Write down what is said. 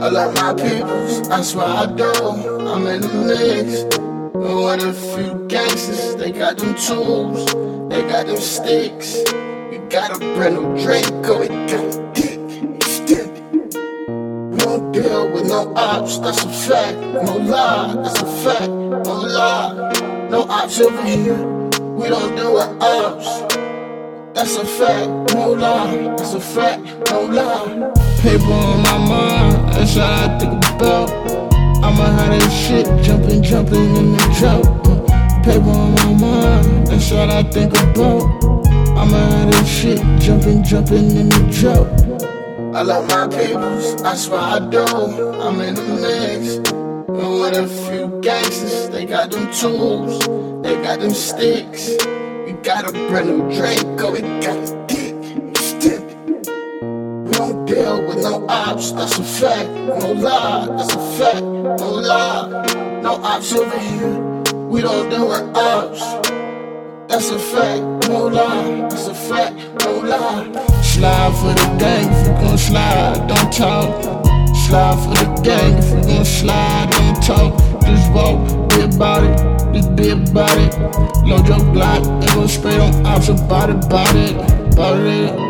love my peoples, I swear I do. I'm in the mix. With a few gangsters, they got them tools, they got them sticks. We got a brand new Draco, it got a dick, stick. We don't deal with no ops, that's a fact. No lie, that's a fact. No lie, no ops over here. We don't deal with ops. That's a fact, no lie, that's a fact, no lie. Paper on my mind, that's all I think about. I'ma have that shit jumping in the drought. Paper on my mind, that's all I think about. I'ma have that shit jumping in the drought. I love my peoples, I swear I do. I'm in the mix. With a few gangsters, they got them tools, they got them sticks. We got a brand new Draco, it got a dick, stick. We don't deal with no ops, that's a fact. No lie, that's a fact. No lie, no ops over here. We don't deal with ops. That's a fact. No lie, that's a fact. No lie. Slide for the gang if you gon' slide, don't talk. Slide for the gang if you gon' slide, don't talk. Just walk, be about it, just be about it. Load your block and go straight on ops about it.